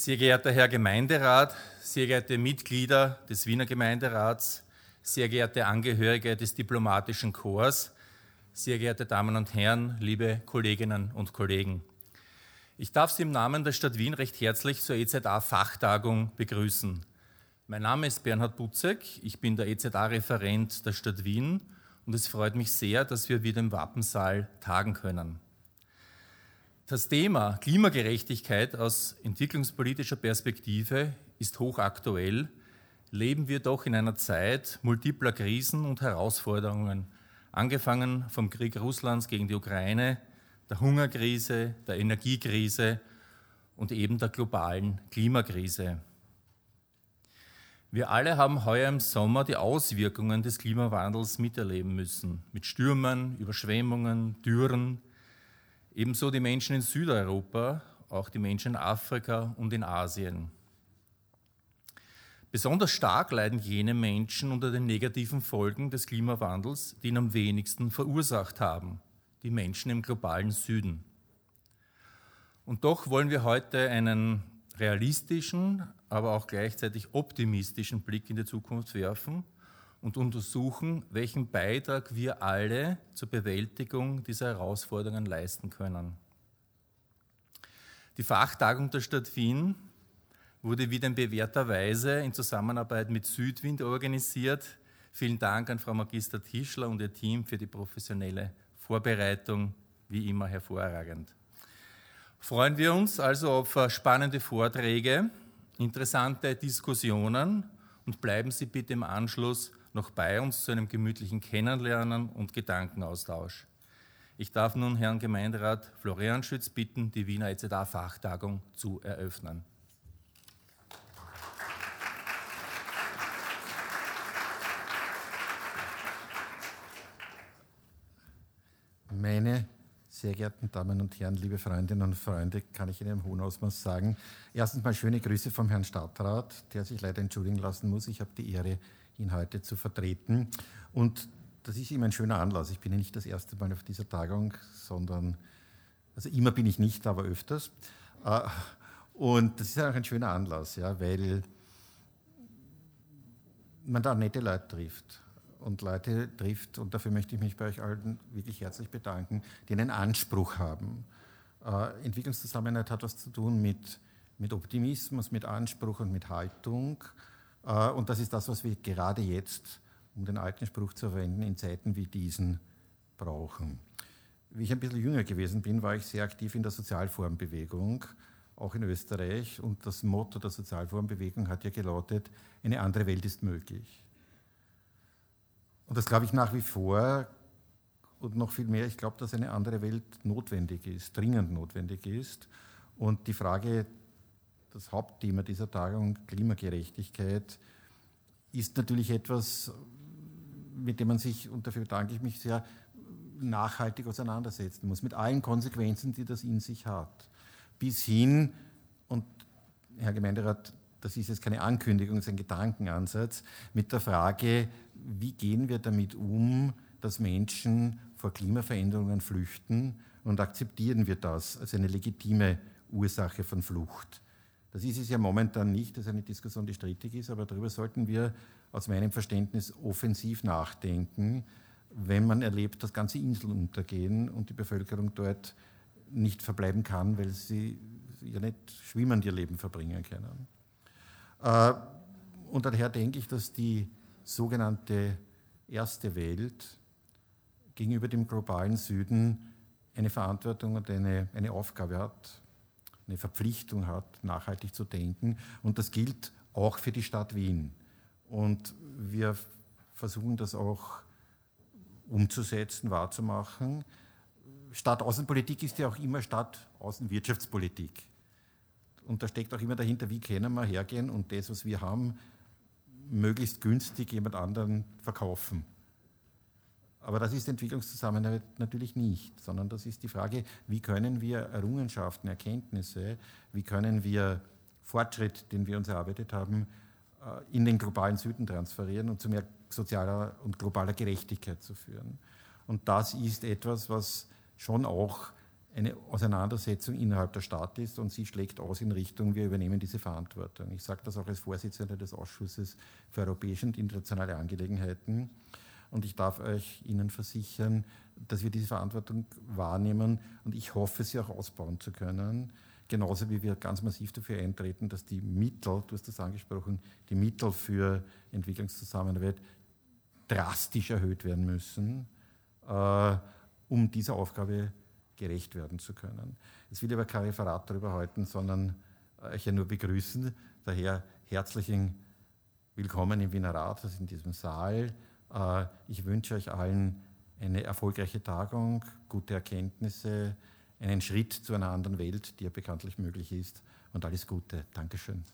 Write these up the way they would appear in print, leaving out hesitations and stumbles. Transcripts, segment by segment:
Sehr geehrter Herr Gemeinderat, sehr geehrte Mitglieder des Wiener Gemeinderats, sehr geehrte Angehörige des diplomatischen Korps, sehr geehrte Damen und Herren, liebe Kolleginnen und Kollegen. Ich darf Sie im Namen der Stadt Wien recht herzlich zur EZA-Fachtagung begrüßen. Mein Name ist Bernhard Butzek, ich bin der EZA-Referent der Stadt Wien und es freut mich sehr, dass wir wieder im Wappensaal tagen können. Das Thema Klimagerechtigkeit aus entwicklungspolitischer Perspektive ist hochaktuell, leben wir doch in einer Zeit multipler Krisen und Herausforderungen, angefangen vom Krieg Russlands gegen die Ukraine, der Hungerkrise, der Energiekrise und eben der globalen Klimakrise. Wir alle haben heuer im Sommer die Auswirkungen des Klimawandels miterleben müssen, mit Stürmen, Überschwemmungen, Dürren. Ebenso die Menschen in Südeuropa, auch die Menschen in Afrika und in Asien. Besonders stark leiden jene Menschen unter den negativen Folgen des Klimawandels, die ihn am wenigsten verursacht haben, die Menschen im globalen Süden. Und doch wollen wir heute einen realistischen, aber auch gleichzeitig optimistischen Blick in die Zukunft werfen und untersuchen, welchen Beitrag wir alle zur Bewältigung dieser Herausforderungen leisten können. Die Fachtagung der Stadt Wien wurde wieder in bewährter Weise in Zusammenarbeit mit Südwind organisiert. Vielen Dank an Frau Magister Tischler und ihr Team für die professionelle Vorbereitung, wie immer hervorragend. Freuen wir uns also auf spannende Vorträge, interessante Diskussionen und bleiben Sie bitte im Anschluss noch bei uns zu einem gemütlichen Kennenlernen und Gedankenaustausch. Ich darf nun Herrn Gemeinderat Florian Schütz bitten, die Wiener EZA-Fachtagung zu eröffnen. Meine sehr geehrten Damen und Herren, liebe Freundinnen und Freunde, kann ich Ihnen im hohen Ausmaß sagen. Erstens mal schöne Grüße vom Herrn Stadtrat, der sich leider entschuldigen lassen muss. Ich habe die Ehre, ihn heute zu vertreten. Und das ist immer ein schöner Anlass. Ich bin ja nicht das erste Mal auf dieser Tagung, sondern, also immer bin ich nicht, aber öfters. Und das ist auch ein schöner Anlass, ja, weil man da nette Leute trifft. Und dafür möchte ich mich bei euch allen wirklich herzlich bedanken, die einen Anspruch haben. Entwicklungszusammenarbeit hat was zu tun mit Optimismus, mit Anspruch und mit Haltung. Und das ist das, was wir gerade jetzt, um den alten Spruch zu verwenden, in Zeiten wie diesen brauchen. Wie ich ein bisschen jünger gewesen bin, war ich sehr aktiv in der Sozialformbewegung, auch in Österreich. Und das Motto der Sozialformbewegung hat ja gelautet, eine andere Welt ist möglich. Und das glaube ich nach wie vor und noch viel mehr, ich glaube, dass eine andere Welt notwendig ist, dringend notwendig ist. Und die Frage, das Hauptthema dieser Tagung, Klimagerechtigkeit, ist natürlich etwas, mit dem man sich, und dafür bedanke ich mich sehr, nachhaltig auseinandersetzen muss, mit allen Konsequenzen, die das in sich hat. Bis hin, und Herr Gemeinderat, das ist jetzt keine Ankündigung, es ist ein Gedankenansatz, mit der Frage, wie gehen wir damit um, dass Menschen vor Klimaveränderungen flüchten und akzeptieren wir das als eine legitime Ursache von Flucht. Das ist es ja momentan nicht, das ist eine Diskussion, die strittig ist, aber darüber sollten wir aus meinem Verständnis offensiv nachdenken, wenn man erlebt, dass ganze Inseln untergehen und die Bevölkerung dort nicht verbleiben kann, weil sie ja nicht schwimmend ihr Leben verbringen können. Und daher denke ich, dass die sogenannte Erste Welt gegenüber dem globalen Süden eine Verantwortung und eine Aufgabe hat, eine Verpflichtung hat, nachhaltig zu denken. Und das gilt auch für die Stadt Wien. Und wir versuchen das auch umzusetzen, wahrzumachen. Stadtaußenpolitik ist ja auch immer Stadtaußenwirtschaftspolitik. Und da steckt auch immer dahinter, wie können wir hergehen und das, was wir haben, möglichst günstig jemand anderen verkaufen. Aber das ist Entwicklungszusammenarbeit natürlich nicht, sondern das ist die Frage, wie können wir Errungenschaften, Erkenntnisse, wie können wir Fortschritt, den wir uns erarbeitet haben, in den globalen Süden transferieren und zu mehr sozialer und globaler Gerechtigkeit zu führen. Und das ist etwas, was schon auch eine Auseinandersetzung innerhalb der Stadt ist und sie schlägt aus in Richtung, wir übernehmen diese Verantwortung. Ich sage das auch als Vorsitzender des Ausschusses für europäische und internationale Angelegenheiten. Und ich darf Ihnen versichern, dass wir diese Verantwortung wahrnehmen und ich hoffe, sie auch ausbauen zu können. Genauso wie wir ganz massiv dafür eintreten, dass die Mittel, du hast das angesprochen, die Mittel für Entwicklungszusammenarbeit drastisch erhöht werden müssen, um dieser Aufgabe gerecht werden zu können. Jetzt will ich aber kein Referat darüber halten, sondern euch ja nur begrüßen. Daher herzlichen Willkommen im Wiener Rathaus in diesem Saal. Ich wünsche euch allen eine erfolgreiche Tagung, gute Erkenntnisse, einen Schritt zu einer anderen Welt, die ja bekanntlich möglich ist, und alles Gute. Dankeschön.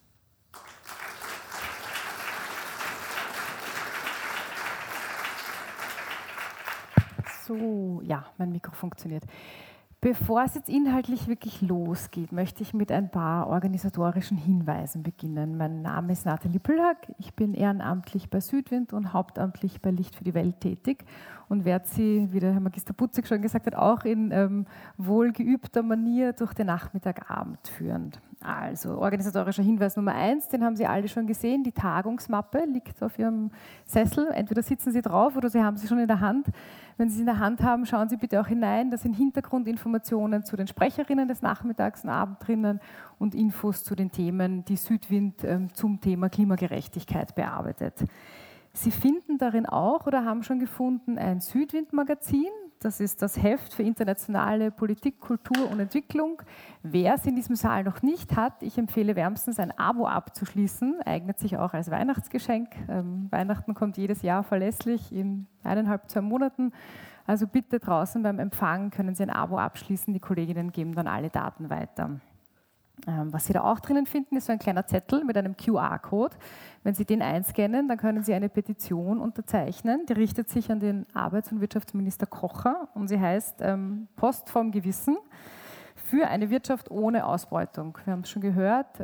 So, ja, mein Mikro funktioniert. Bevor es jetzt inhaltlich wirklich losgeht, möchte ich mit ein paar organisatorischen Hinweisen beginnen. Mein Name ist Nathalie Püllhack, ich bin ehrenamtlich bei Südwind und hauptamtlich bei Licht für die Welt tätig und werde Sie, wie der Herr Magister Putzig schon gesagt hat, auch in wohlgeübter Manier durch den Nachmittagabend führen. Also organisatorischer Hinweis Nummer 1, den haben Sie alle schon gesehen, die Tagungsmappe liegt auf Ihrem Sessel. Entweder sitzen Sie drauf oder Sie haben sie schon in der Hand. Wenn Sie sie in der Hand haben, schauen Sie bitte auch hinein. Da sind Hintergrundinformationen zu den Sprecherinnen des Nachmittags und Abends drinnen und Infos zu den Themen, die Südwind zum Thema Klimagerechtigkeit bearbeitet. Sie finden darin auch oder haben schon gefunden ein Südwind-Magazin. Das ist das Heft für internationale Politik, Kultur und Entwicklung. Wer es in diesem Saal noch nicht hat, ich empfehle wärmstens ein Abo abzuschließen. Eignet sich auch als Weihnachtsgeschenk. Weihnachten kommt jedes Jahr verlässlich in 1,5, 2 Monaten. Also bitte draußen beim Empfang können Sie ein Abo abschließen. Die Kolleginnen geben dann alle Daten weiter. Was Sie da auch drinnen finden, ist so ein kleiner Zettel mit einem QR-Code. Wenn Sie den einscannen, dann können Sie eine Petition unterzeichnen. Die richtet sich an den Arbeits- und Wirtschaftsminister Kocher und sie heißt Post vom Gewissen für eine Wirtschaft ohne Ausbeutung. Wir haben es schon gehört,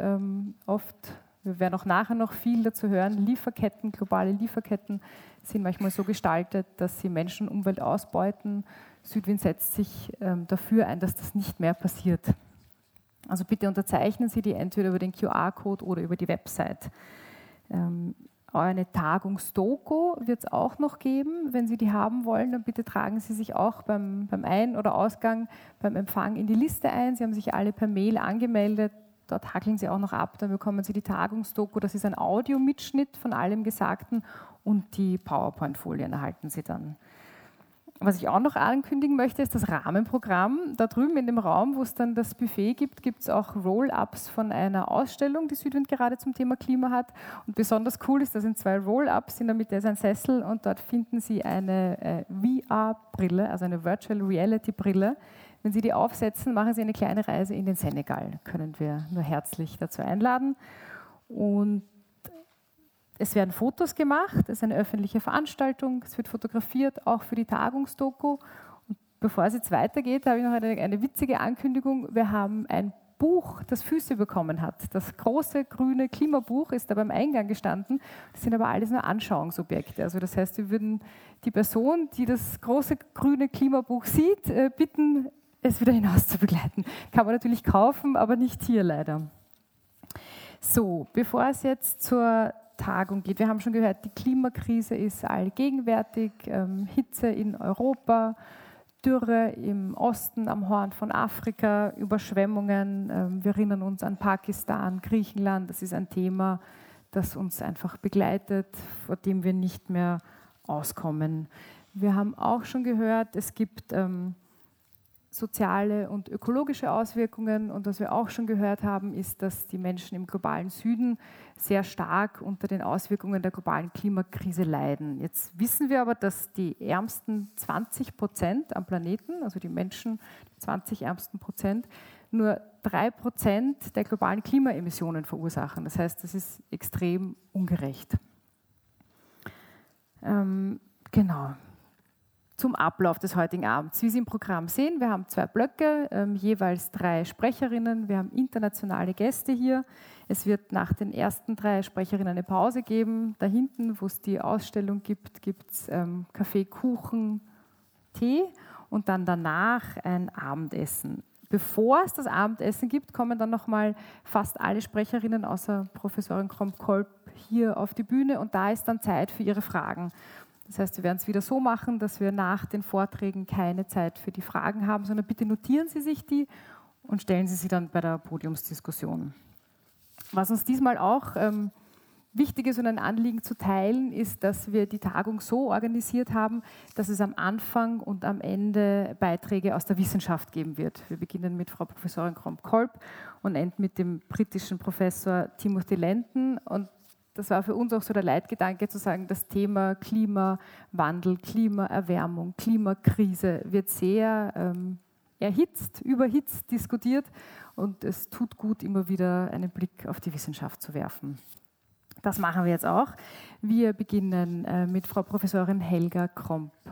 wir werden auch nachher noch viel dazu hören, Lieferketten, globale Lieferketten sind manchmal so gestaltet, dass sie Menschen und Umwelt ausbeuten. Südwind setzt sich dafür ein, dass das nicht mehr passiert. Also bitte unterzeichnen Sie die entweder über den QR-Code oder über die Website. Eine Tagungsdoku wird es auch noch geben. Wenn Sie die haben wollen, dann bitte tragen Sie sich auch beim Ein- oder Ausgang, beim Empfang in die Liste ein. Sie haben sich alle per Mail angemeldet. Dort hackeln Sie auch noch ab, dann bekommen Sie die Tagungsdoku. Das ist ein Audiomitschnitt von allem Gesagten und die PowerPoint-Folien erhalten Sie dann. Was ich auch noch ankündigen möchte, ist das Rahmenprogramm. Da drüben in dem Raum, wo es dann das Buffet gibt, gibt es auch Roll-Ups von einer Ausstellung, die Südwind gerade zum Thema Klima hat. Und besonders cool ist, da sind 2 Roll-Ups, in der Mitte ist ein Sessel und dort finden Sie eine VR-Brille, also eine Virtual Reality-Brille. Wenn Sie die aufsetzen, machen Sie eine kleine Reise in den Senegal. Können wir nur herzlich dazu einladen. Und es werden Fotos gemacht, es ist eine öffentliche Veranstaltung, es wird fotografiert, auch für die Tagungsdoku. Und bevor es jetzt weitergeht, habe ich noch eine witzige Ankündigung. Wir haben ein Buch, das Füße bekommen hat. Das große grüne Klimabuch ist da beim Eingang gestanden. Das sind aber alles nur Anschauungsobjekte. Also das heißt, wir würden die Person, die das große grüne Klimabuch sieht, bitten, es wieder hinaus zu begleiten. Kann man natürlich kaufen, aber nicht hier leider. So, bevor es jetzt zur Tagung geht. Wir haben schon gehört, die Klimakrise ist allgegenwärtig, Hitze in Europa, Dürre im Osten am Horn von Afrika, Überschwemmungen. Wir erinnern uns an Pakistan, Griechenland. Das ist ein Thema, das uns einfach begleitet, vor dem wir nicht mehr auskommen. Wir haben auch schon gehört, es gibt soziale und ökologische Auswirkungen. Und was wir auch schon gehört haben, ist, dass die Menschen im globalen Süden sehr stark unter den Auswirkungen der globalen Klimakrise leiden. Jetzt wissen wir aber, dass die ärmsten 20% am Planeten, also die Menschen, die 20 ärmsten Prozent, nur 3% der globalen Klimaemissionen verursachen. Das heißt, das ist extrem ungerecht. Genau. Zum Ablauf des heutigen Abends. Wie Sie im Programm sehen, wir haben 2 Blöcke, jeweils 3 Sprecherinnen. Wir haben internationale Gäste hier. Es wird nach den ersten 3 Sprecherinnen eine Pause geben. Da hinten, wo es die Ausstellung gibt, gibt es Kaffee, Kuchen, Tee. und dann danach ein Abendessen. Bevor es das Abendessen gibt, kommen dann nochmal fast alle Sprecherinnen außer Professorin Kromp-Kolb hier auf die Bühne und da ist dann Zeit für ihre Fragen. Das heißt, wir werden es wieder so machen, dass wir nach den Vorträgen keine Zeit für die Fragen haben, sondern bitte notieren Sie sich die und stellen Sie sie dann bei der Podiumsdiskussion. Was uns diesmal auch wichtig ist und ein Anliegen zu teilen, ist, dass wir die Tagung so organisiert haben, dass es am Anfang und am Ende Beiträge aus der Wissenschaft geben wird. Wir beginnen mit Frau Professorin Kromp-Kolb und enden mit dem britischen Professor Timothy Lenton. Und das war für uns auch so der Leitgedanke zu sagen, das Thema Klimawandel, Klimaerwärmung, Klimakrise wird sehr erhitzt, überhitzt diskutiert und es tut gut, immer wieder einen Blick auf die Wissenschaft zu werfen. Das machen wir jetzt auch. Wir beginnen mit Frau Professorin Helga Kromp